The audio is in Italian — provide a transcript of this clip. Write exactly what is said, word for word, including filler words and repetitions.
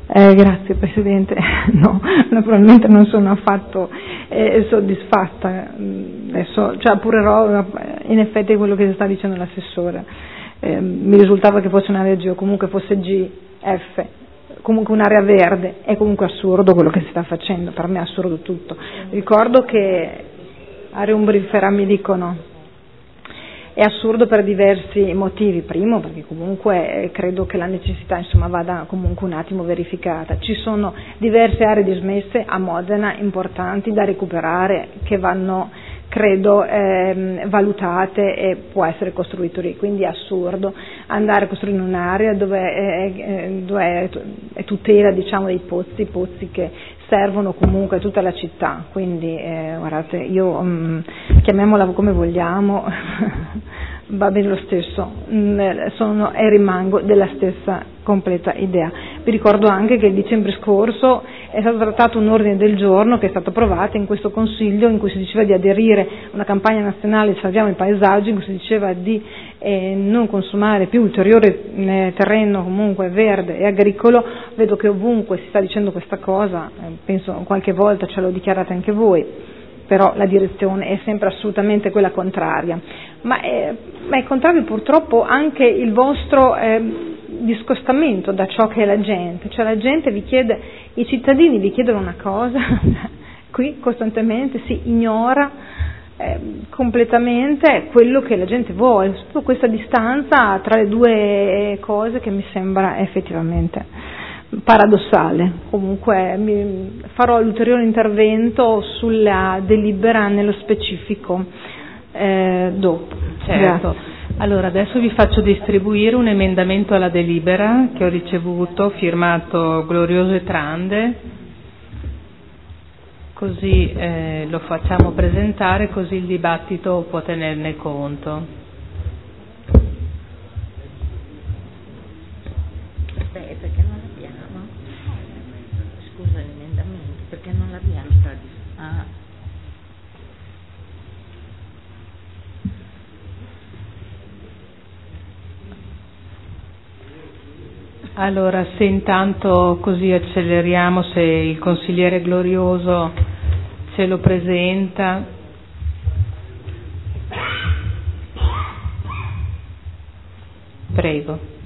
Eh, grazie Presidente, no, naturalmente non sono affatto eh, soddisfatta, adesso cioè, appurerò in effetti quello che sta dicendo l'assessore, eh, mi risultava che fosse una legge o comunque fosse G F, comunque un'area verde, è comunque assurdo quello che si sta facendo, per me è assurdo tutto. Ricordo che a Reumbrifera mi dicono è assurdo per diversi motivi. Primo, perché comunque eh, credo che la necessità insomma vada comunque un attimo verificata. Ci sono diverse aree dismesse a Modena importanti da recuperare che vanno, credo, ehm, valutate e può essere costruito lì. Quindi è assurdo andare a costruire in un'area dove è, è, dove è, è tutela, diciamo, dei pozzi, pozzi che servono comunque a tutta la città, quindi eh, guardate, io um, chiamiamola come vogliamo, va bene lo stesso, mm, sono e rimango della stessa completa idea. Vi ricordo anche che il dicembre scorso è stato trattato un ordine del giorno che è stato approvato in questo Consiglio in cui si diceva di aderire a una campagna nazionale Salviamo il paesaggio, in cui si diceva di eh, non consumare più ulteriore eh, terreno comunque verde e agricolo. Vedo che ovunque si sta dicendo questa cosa, eh, penso qualche volta ce l'ho dichiarata anche voi, però la direzione è sempre assolutamente quella contraria. Ma è, ma è contrario purtroppo anche il vostro eh, discostamento da ciò che è la gente, cioè la gente vi chiede, i cittadini vi chiedono una cosa, qui costantemente si ignora eh, completamente quello che la gente vuole, soprattutto questa distanza tra le due cose che mi sembra effettivamente paradossale. Comunque mi farò l'ulteriore intervento sulla delibera nello specifico eh, dopo. Certo. Grazie. Allora adesso vi faccio distribuire un emendamento alla delibera che ho ricevuto firmato Glorioso e Trande, così eh, lo facciamo presentare, così il dibattito può tenerne conto. Beh, perché non l'abbiamo? Scusa l'emendamento, perché non l'abbiamo? Ah. Allora, se intanto così acceleriamo, se il consigliere Glorioso ce lo presenta. Prego.